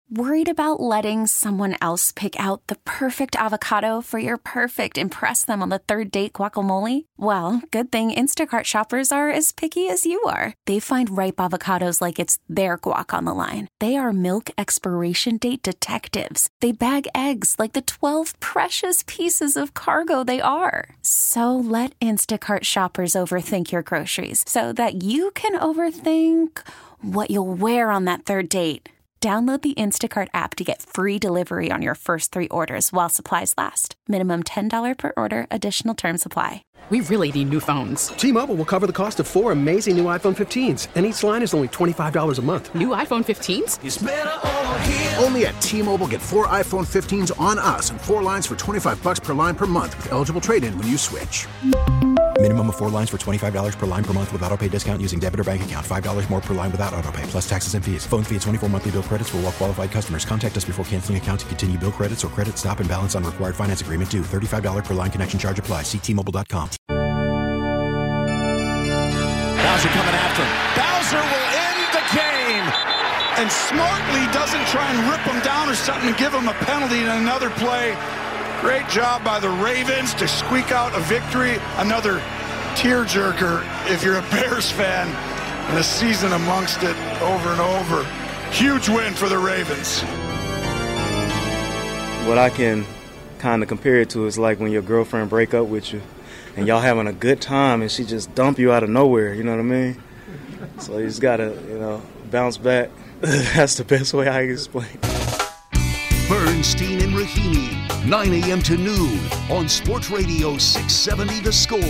Worried about letting someone else pick out the perfect avocado for your perfect impress them on the third date guacamole? Well, good thing Instacart shoppers are as picky as you are. They find ripe avocados like it's their guac on the line. They are milk expiration date detectives. They bag eggs like the 12 precious pieces of cargo they are. So let Instacart shoppers overthink your groceries so that you can overthink what you'll wear on that third date. Download the Instacart app to get free delivery on your first 3 orders while supplies last. Minimum $10 per order. Additional terms apply. We really need new phones. T-Mobile will cover the cost of 4 amazing new iPhone 15s, and each line is only $25 a month. New iPhone 15s? It's better over here. Only at T-Mobile, get 4 iPhone 15s on us and 4 lines for $25 per line per month with eligible trade-in when you switch. Minimum of 4 lines for $25 per line per month with autopay discount using debit or bank account. $5 more per line without autopay, plus taxes and fees. Phone fee at 24 monthly bill credits for well-qualified customers. Contact us before canceling account to continue bill credits or credit stop and balance on required finance agreement due. $35 per line connection charge applies. See T-Mobile.com. Bowser coming after him. Bowser will end the game. And smartly doesn't try and rip him down or something and give him a penalty in another play. Great job by the Ravens to squeak out a victory. Another tearjerker if you're a Bears fan, and a season amongst it over and over. Huge win for the Ravens. What I can kind of compare it to is like when your girlfriend break up with you and y'all having a good time and she just dump you out of nowhere, you know what I mean? So you just gotta, bounce back. That's the best way I can explain. Bernstein and Rahimi, 9 a.m. to noon on Sports Radio 670 The Score.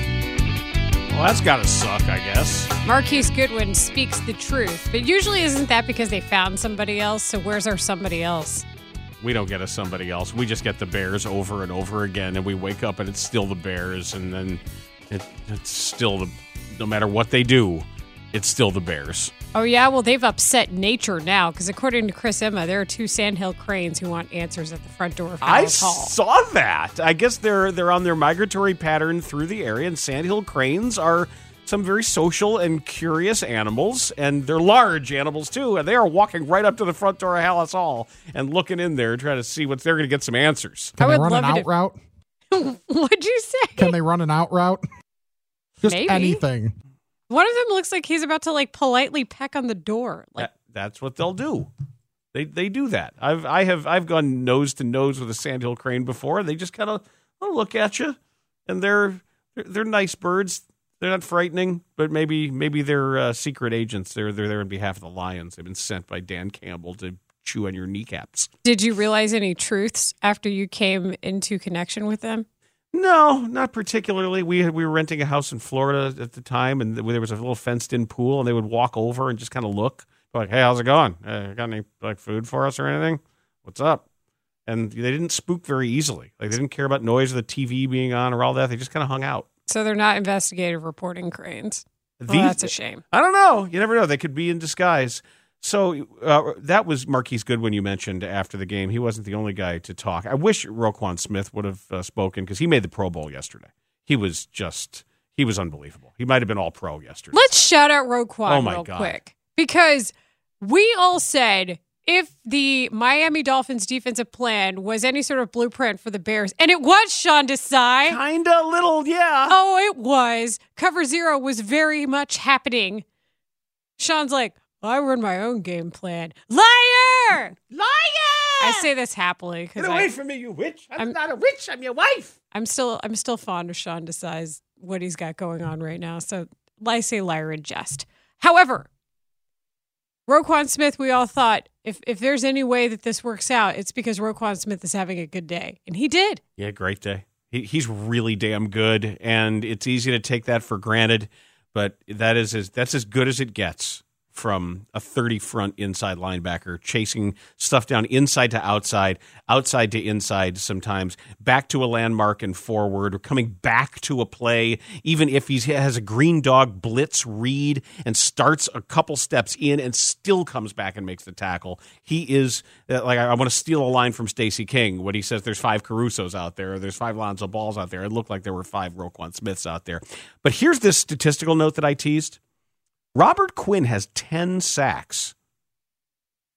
Well, that's got to suck, I guess. Marquise Goodwin speaks the truth, but usually isn't that because they found somebody else? So where's our somebody else? We don't get a somebody else. We just get the Bears over and over again, and we wake up and it's still the Bears, and then it's still no matter what they do, it's still the Bears. Oh, yeah? Well, they've upset nature now, because according to Chris Emma, there are 2 sandhill cranes who want answers at the front door of Hallis Hall. I saw that. I guess they're on their migratory pattern through the area, and sandhill cranes are some very social and curious animals, and they're large animals, too, and they are walking right up to the front door of Hallis Hall and looking in there, trying to see what's they're going to get some answers. Can they run an out route? What'd you say? Can they run an out route? Just Maybe. Anything. One of them looks like he's about to politely peck on the door. That's what they'll do. They do that. I've gone nose to nose with a sandhill crane before. They just kind of look at you, and they're nice birds. They're not frightening, but maybe they're secret agents. They're there on behalf of the Lions. They've been sent by Dan Campbell to chew on your kneecaps. Did you realize any truths after you came into connection with them? No, not particularly. We were renting a house in Florida at the time, and there was a little fenced-in pool, and they would walk over and just kind of look. Like, hey, how's it going? Got any food for us or anything? What's up? And they didn't spook very easily. They didn't care about noise of the TV being on or all that. They just kind of hung out. So they're not investigative reporting cranes. Well, that's a shame. I don't know. You never know. They could be in disguise. So that was Marquise Goodwin you mentioned after the game. He wasn't the only guy to talk. I wish Roquan Smith would have spoken because he made the Pro Bowl yesterday. He was unbelievable. He might have been all pro yesterday. Let's shout out Roquan real quick. Because we all said if the Miami Dolphins defensive plan was any sort of blueprint for the Bears, and it was, Sean Desai. Kind of little, yeah. Oh, it was. Cover 0 was very much happening. Sean's like, I run my own game plan. Liar! I say this happily. Get away from me, you witch. I'm not a witch. I'm your wife. I'm still fond of Sean Desai's what he's got going on right now. So I say liar in jest. However, Roquan Smith, we all thought if there's any way that this works out, it's because Roquan Smith is having a good day. And he did. Yeah, great day. He's really damn good, and it's easy to take that for granted, but that's as good as it gets from a 30-front inside linebacker, chasing stuff down inside to outside to inside sometimes, back to a landmark and forward, or coming back to a play, even if he has a green dog blitz read and starts a couple steps in and still comes back and makes the tackle. He is, I want to steal a line from Stacey King when he says there's 5 Carusos out there, or there's 5 Lonzo Balls out there. It looked like there were 5 Roquan Smiths out there. But here's this statistical note that I teased. Robert Quinn has 10 sacks.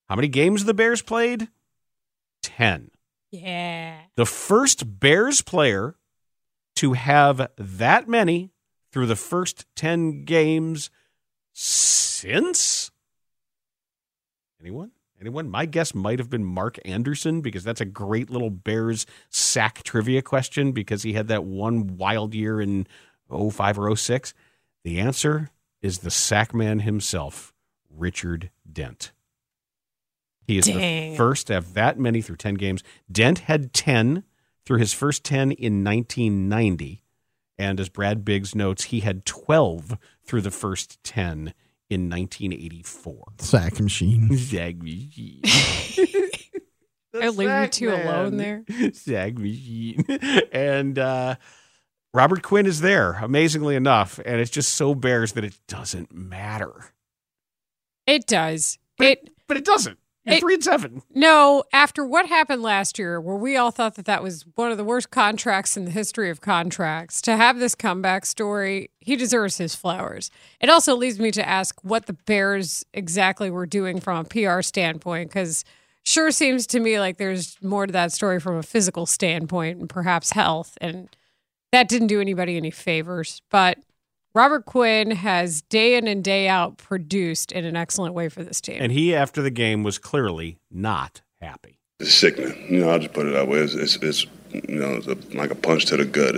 How many games the Bears played? 10. Yeah. The first Bears player to have that many through the first 10 games since? Anyone? My guess might have been Mark Anderson, because that's a great little Bears sack trivia question, because he had that one wild year in 05 or 06. The answer is the sack man himself, Richard Dent. He is the first to have that many through 10 games. Dent had 10 through his first 10 in 1990. And as Brad Biggs notes, he had 12 through the first 10 in 1984. Sack machine. Sack machine. I'll leave you two alone there. Sack machine. And Robert Quinn is there, amazingly enough. And it's just so Bears that it doesn't matter. It does. But it doesn't. You're 3-7. No, after what happened last year, where we all thought that was one of the worst contracts in the history of contracts, to have this comeback story, he deserves his flowers. It also leads me to ask what the Bears exactly were doing from a PR standpoint, because sure seems to me like there's more to that story from a physical standpoint and perhaps health, and that didn't do anybody any favors. But Robert Quinn has day in and day out produced in an excellent way for this team. And he, after the game, was clearly not happy. It's sickening. I'll just put it that way. It's like a punch to the gut.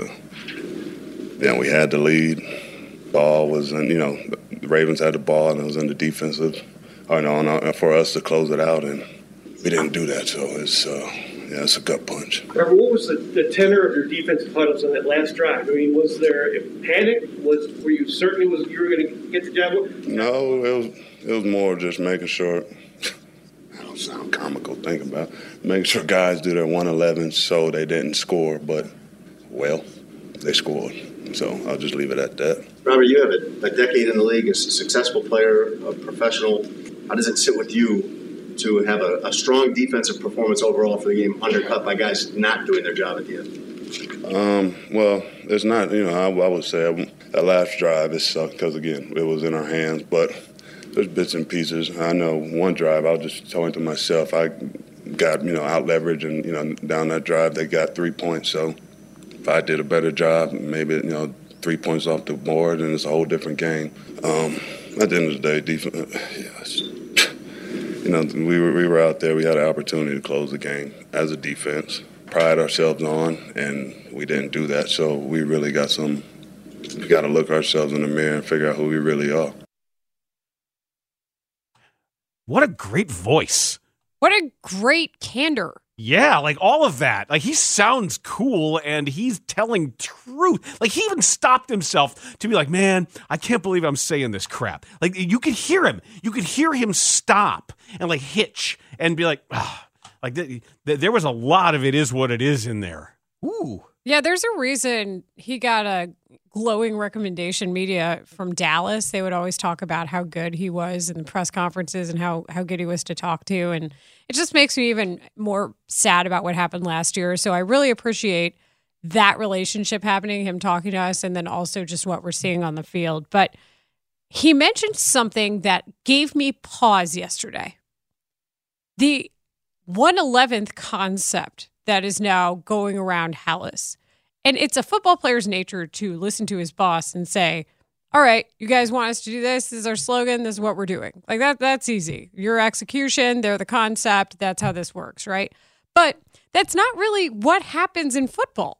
We had the lead. Ball was in, the Ravens had the ball, and it was in the defensive, for us to close it out, and we didn't do that. So it's a gut punch. What was the tenor of your defensive huddles on that last drive? I mean, was there a panic? Were you certain you were going to get the job? No, it was more just making sure. I don't sound comical thinking about it. Making sure guys do their 111 so they didn't score, but they scored. So I'll just leave it at that. Robert, you have a decade in the league as a successful player, a professional. How does it sit with you to have a strong defensive performance overall for the game undercut by guys not doing their job at the end? Well, it's not, I would say that last drive, it sucked because, again, it was in our hands. But there's bits and pieces. I know one drive, I was just telling to myself, I got, out leverage, and, down that drive, they got 3 points. So if I did a better job, maybe, 3 points off the board, and it's a whole different game. At the end of the day, defense, we were out there. We had an opportunity to close the game as a defense, pride ourselves on, and we didn't do that. So we really got we got to look ourselves in the mirror and figure out who we really are. What a great voice. What a great candor. Yeah, like all of that. Like, he sounds cool, and he's telling truth. Like, he even stopped himself to be like, man, I can't believe I'm saying this crap. Like, you could hear him. You could hear him stop and, like, hitch and be like, like, there was a lot of it is what it is in there. Ooh. Yeah, there's a reason he got a glowing recommendation media from Dallas. They would always talk about how good he was in the press conferences and how good he was to talk to. And it just makes me even more sad about what happened last year. So I really appreciate that relationship happening, him talking to us, and then also just what we're seeing on the field. But he mentioned something that gave me pause yesterday. The 111th concept that is now going around Hallis. And it's a football player's nature to listen to his boss and say, all right, you guys want us to do this? This is our slogan. This is what we're doing. Like that's easy. Your execution, they're the concept. That's how this works, right? But that's not really what happens in football.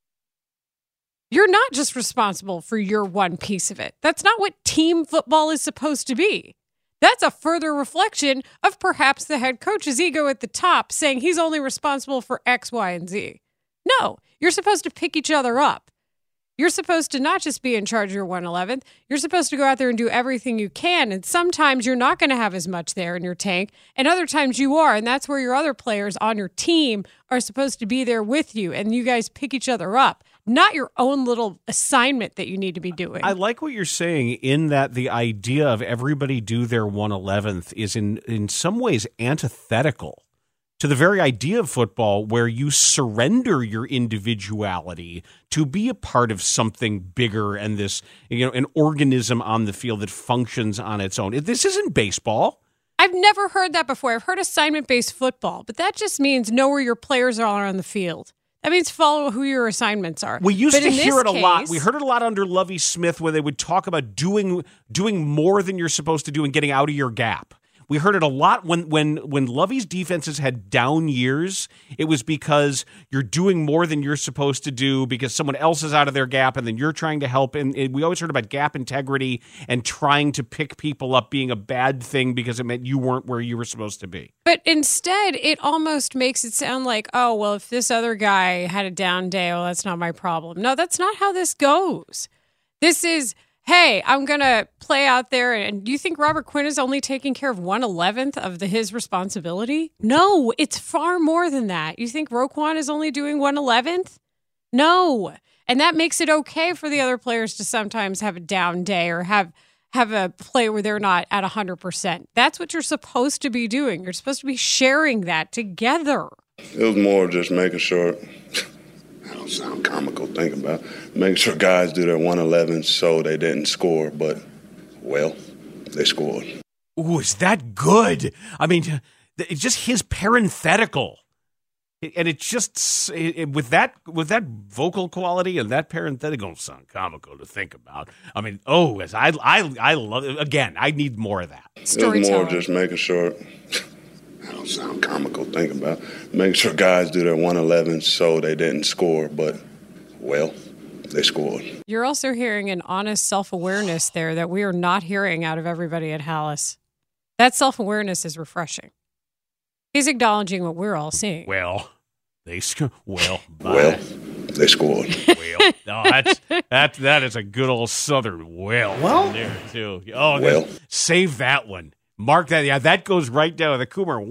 You're not just responsible for your one piece of it. That's not what team football is supposed to be. That's a further reflection of perhaps the head coach's ego at the top saying he's only responsible for X, Y, and Z. No, you're supposed to pick each other up. You're supposed to not just be in charge of your 111th. You're supposed to go out there and do everything you can. And sometimes you're not going to have as much there in your tank. And other times you are. And that's where your other players on your team are supposed to be there with you. And you guys pick each other up. Not your own little assignment that you need to be doing. I like what you're saying in that the idea of everybody do their 111th is in some ways antithetical to the very idea of football where you surrender your individuality to be a part of something bigger and this, an organism on the field that functions on its own. This isn't baseball. I've never heard that before. I've heard assignment-based football, but that just means know where your players are on the field. That means follow who your assignments are. We used but to hear it a lot. case, We heard it a lot under Lovie Smith where they would talk about doing more than you're supposed to do and getting out of your gap. We heard it a lot when Lovie's defenses had down years. It was because you're doing more than you're supposed to do because someone else is out of their gap and then you're trying to help. And we always heard about gap integrity and trying to pick people up being a bad thing because it meant you weren't where you were supposed to be. But instead, it almost makes it sound like, oh, well, if this other guy had a down day, well, that's not my problem. No, that's not how this goes. This is, hey, I'm going to play out there. And do you think Robert Quinn is only taking care of 1/11 of his responsibility? No, it's far more than that. You think Roquan is only doing 1/11? No. And that makes it okay for the other players to sometimes have a down day or have a play where they're not at 100%. That's what you're supposed to be doing. You're supposed to be sharing that together. It was more just making sure, I don't sound comical thinking about it, making sure guys do their 1/11 so they didn't score, but, well, they scored. Ooh, is that good? I mean, it's just his parenthetical. And it just, with that vocal quality and that parenthetical, don't sound comical to think about. I mean, I love it. Again, I need more of that. It was more just making sure, I don't sound comical thinking about it, making sure guys do their 1/11 so they didn't score, but, well, they scored. You're also hearing an honest self-awareness there that we are not hearing out of everybody at Halas. That self-awareness is refreshing. He's acknowledging what we're all seeing. Well, they scored. Well, they scored. Well, no, that is a good old Southern well in there too. Oh, well, save that one. Mark that. Yeah, that goes right down to the Coomer.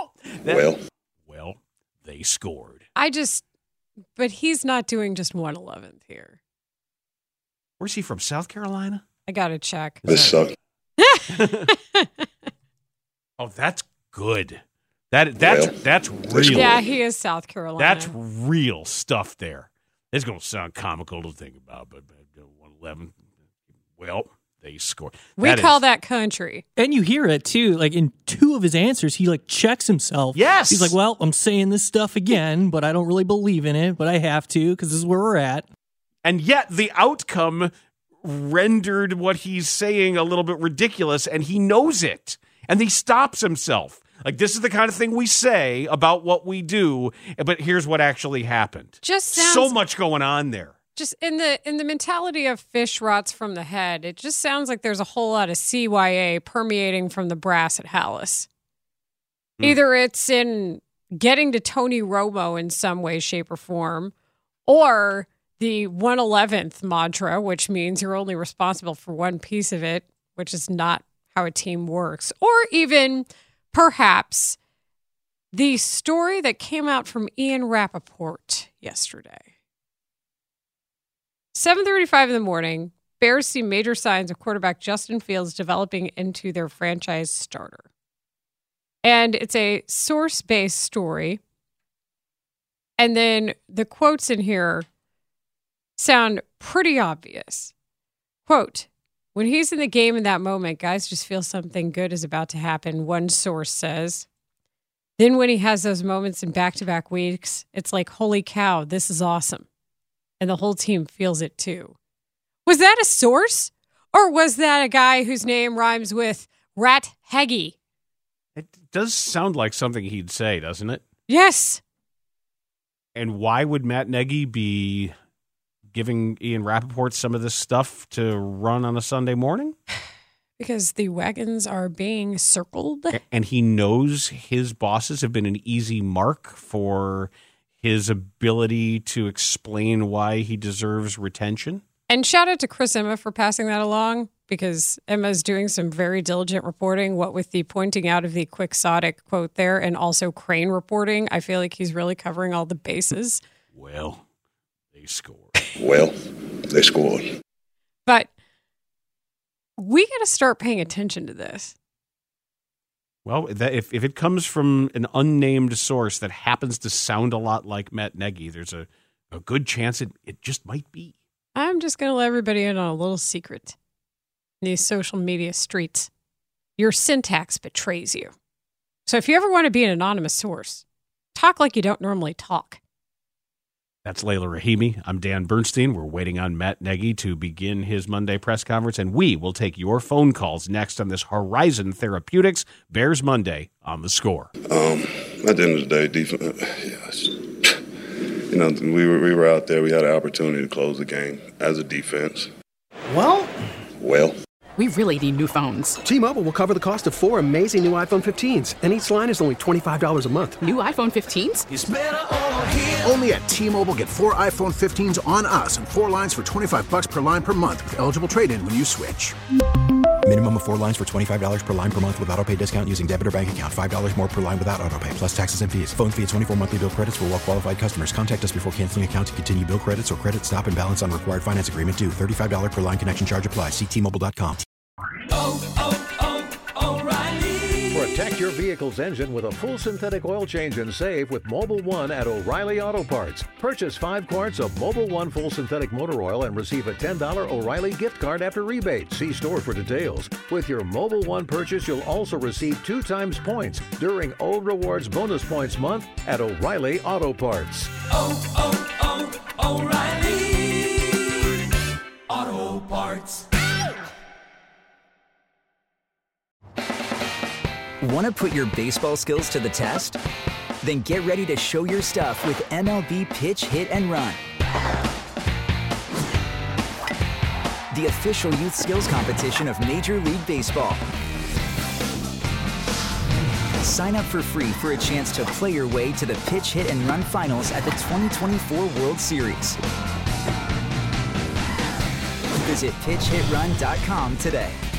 Well, they scored. But he's not doing just 1/11 here. Where's he from? South Carolina? I gotta check. This sucks. Oh, that's good. That's real. Yeah, he is South Carolina. That's real stuff there. It's going to sound comical to think about, but 1/11, well, they scored. We call that country. And you hear it, too. Like, in two of his answers, he, checks himself. Yes! He's like, well, I'm saying this stuff again, but I don't really believe in it, but I have to because this is where we're at. And yet the outcome rendered what he's saying a little bit ridiculous, and he knows it. And he stops himself. Like, this is the kind of thing we say about what we do, but here's what actually happened. Just sounds so much going on there. Just in the mentality of fish rots from the head, it just sounds like there's a whole lot of CYA permeating from the brass at Halas. Either it's in getting to Tony Romo in some way, shape, or form, or the 1/11th mantra, which means you're only responsible for one piece of it, which is not how a team works, or even perhaps the story that came out from Ian Rappaport yesterday. 7:35 in the morning, Bears see major signs of quarterback Justin Fields developing into their franchise starter. And it's a source-based story. And then the quotes in here sound pretty obvious. Quote, when he's in the game in that moment, guys just feel something good is about to happen, one source says. Then when he has those moments in back-to-back weeks, it's like, holy cow, this is awesome. And the whole team feels it too. Was that a source? Or was that a guy whose name rhymes with Rat Heggie? It does sound like something he'd say, doesn't it? Yes. And why would Matt Nagy be giving Ian Rappaport some of this stuff to run on a Sunday morning? Because the wagons are being circled. And he knows his bosses have been an easy mark for his ability to explain why he deserves retention. And shout out to Chris Emma for passing that along, because Emma's doing some very diligent reporting, what with the pointing out of the quixotic quote there and also Crane reporting. I feel like he's really covering all the bases. Well, they scored. Well, they scored. But we got to start paying attention to this. Well, if it comes from an unnamed source that happens to sound a lot like Matt Nagy, there's a good chance it just might be. I'm just going to let everybody in on a little secret in these social media streets. your syntax betrays you. So if you ever want to be an anonymous source, talk like you don't normally talk. That's Layla Rahimi. I'm Dan Bernstein. We're waiting on Matt Nagy to begin his Monday press conference, and we will take your phone calls next on this Horizon Therapeutics Bears Monday on The Score. At the end of the day, defense. Yes. You know, we were out there. We had an opportunity to close the game as a defense. Well, we really need new phones. T-Mobile will cover the cost of 4 amazing new iPhone 15s, and each line is only $25 a month. New iPhone 15s? It's better over here. Only at T-Mobile, get 4 iPhone 15s on us and 4 lines for $25 per line per month with eligible trade-in when you switch. Minimum of 4 lines for $25 per line per month with autopay discount using debit or bank account. $5 more per line without autopay, plus taxes and fees. Phone fee at 24 monthly bill credits for well-qualified customers. Contact us before canceling account to continue bill credits or credit stop and balance on required finance agreement due. $35 per line connection charge applies. See T-Mobile.com. O'Reilly. Protect your vehicle's engine with a full synthetic oil change and save with Mobil 1 at O'Reilly Auto Parts. Purchase 5 quarts of Mobil 1 full synthetic motor oil and receive a $10 O'Reilly gift card after rebate. See store for details. With your Mobil 1 purchase, you'll also receive 2 times points during O Rewards Bonus Points Month at O'Reilly Auto Parts. O'Reilly Auto Parts. Want to put your baseball skills to the test? Then get ready to show your stuff with MLB Pitch, Hit, and Run. The official youth skills competition of Major League Baseball. Sign up for free for a chance to play your way to the Pitch, Hit, and Run finals at the 2024 World Series. Visit PitchHitRun.com today.